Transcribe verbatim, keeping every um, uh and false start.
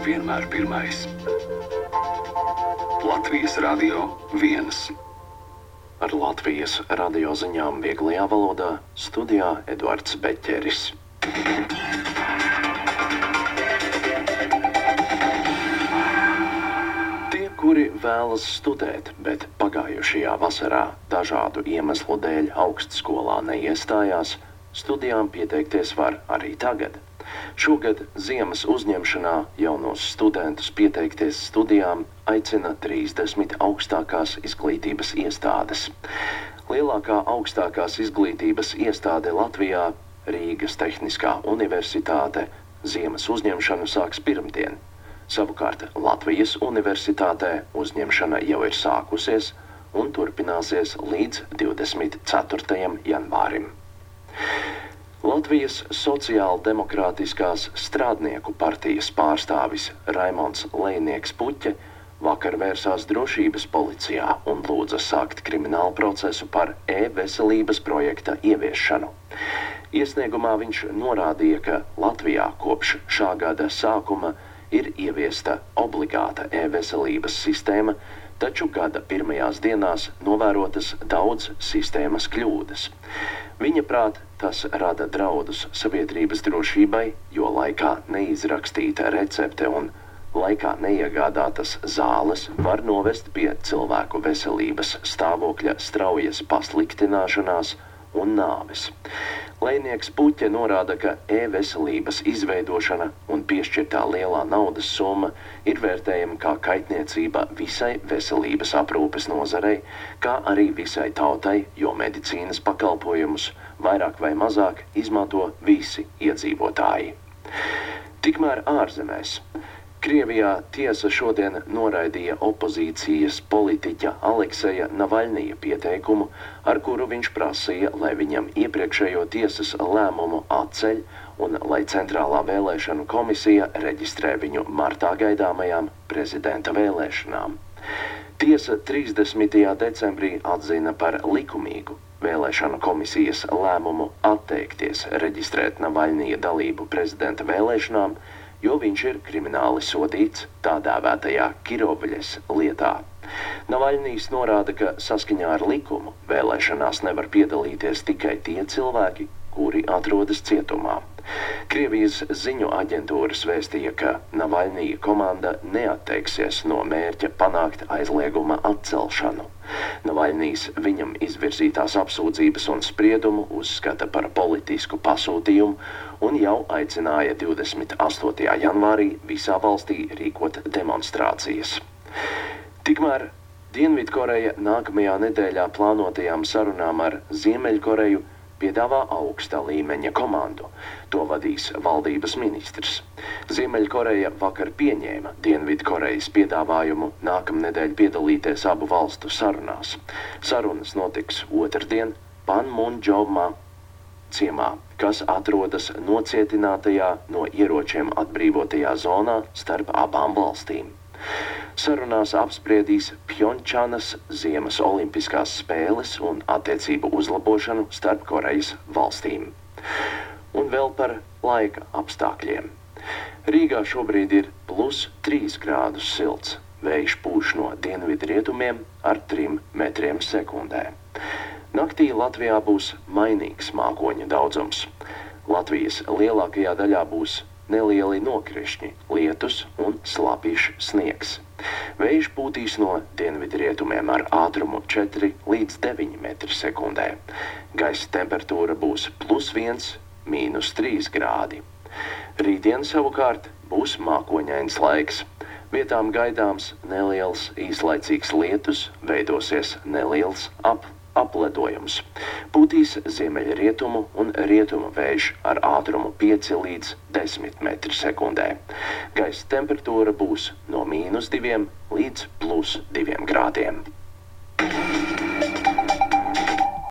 vienmēr pirmais. Latvijas Radio viens. Ar Latvijas radio ziņām vieglajā valodā studijā Eduards Beķeris. Tie, kuri vēlas studēt, bet pagājušajā vasarā dažādu iemeslu dēļ augstskolā neiestājās, studijām pieteikties var arī tagad. Šogad ziemas uzņemšanā jaunos studentus pieteikties studijām aicina trīsdesmit augstākās izglītības iestādes. Lielākā augstākās izglītības iestāde Latvijā, Rīgas Tehniskā universitāte, ziemas uzņemšanu sāks pirmdien. Savukārt Latvijas universitātē uzņemšana jau ir sākusies un turpināsies līdz divdesmit ceturtajam janvārim. Latvijas Sociāldemokrātiskās strādnieku partijas pārstāvis Raimonds Lejnieks Puķe vakar vērsās drošības policijā un lūdza sākt kriminālu procesu par e-veselības projekta ieviešanu. Iesniegumā viņš norādīja, ka Latvijā kopš šā gada sākuma ir ieviesta obligāta e-veselības sistēma, taču gada pirmajās dienās novērotas daudz sistēmas kļūdas. Viņa prāt, tas rada draudus sabiedrības drošībai, jo laikā neizrakstīta recepte un laikā neiegādātas zāles var novest pie cilvēku veselības stāvokļa straujas pasliktināšanās un nāves. Lejnieks Puķe norāda, ka e-veselības izveidošana un piešķirtā lielā naudas summa ir vērtējama kā kaitniecība visai veselības aprūpes nozarei, kā arī visai tautai, jo medicīnas pakalpojumus vairāk vai mazāk izmanto visi iedzīvotāji. Tikmēr ārzemēs. Krievijā tiesa šodien noraidīja opozīcijas politiķa Alekseja Navaļnija pieteikumu, ar kuru viņš prasīja, lai viņam iepriekšējo tiesas lēmumu atceļ un lai Centrālā vēlēšanu komisija reģistrē viņu martā gaidāmajām prezidenta vēlēšanām. Tiesa trīsdesmitajā decembrī atzina par likumīgu vēlēšanu komisijas lēmumu atteikties reģistrēt Navaļnija dalību prezidenta vēlēšanām, jo viņš ir krimināli sodīts tā dēvētajā Kirovļes lietā. Navaļnijs norāda, ka saskaņā ar likumu vēlēšanās nevar piedalīties tikai tie cilvēki, kuri atrodas cietumā. Krievijas ziņu aģentūras vēstīja, ka Navaļnija komanda neatteiksies no mērķa panākt aizlieguma atcelšanu. Navaļnijs viņam izvirzītās apsūdzības un spriedumu uzskata par politisku pasūtījumu un jau aicināja divdesmit astotajā janvārī visā valstī rīkot demonstrācijas. Tikmēr Dienvidkoreja nākamajā nedēļā plānotajām sarunām ar Ziemeļkoreju piedāvā augsta līmeņa komandu. To vadīs valdības ministrs. Ziemeļkoreja vakar pieņēma Dienvidkorejas piedāvājumu nākamnedēļ piedalīties abu valstu sarunās. Sarunas notiks otrdien Panmunjomā ciemā, kas atrodas nocietinātajā no ieročiem atbrīvotajā zonā starp abām valstīm. Sarunās apspriedīs Pjončanas ziemas olimpiskās spēles un attiecību uzlabošanu starp Korejas valstīm. Un vēl par laika apstākļiem. Rīgā šobrīd ir plus trīs grādus silts. Vējš pūš no dienvidrietumiem ar trim metriem sekundē. Naktī Latvijā būs mainīgs mākoņa daudzums. Latvijas lielākajā daļā būs nelieli nokrišņi, lietus un slapjš sniegs. Vējš pūtīs no dienvidrietumiem ar ātrumu četri līdz deviņi metri sekundē. Gaisa temperatūra būs plus viens, mīnus trīs grādi. Rītdien savukārt būs mākoņains laiks. Vietām gaidāms neliels īslaicīgs lietus, veidosies neliels ap, apledojums. Pūtīs ziemeļrietumu un rietumu vējš ar ātrumu pieci līdz desmit metri sekundē. Gaisa temperatūra būs no mīnus diviem līdz plus diviem grādiem.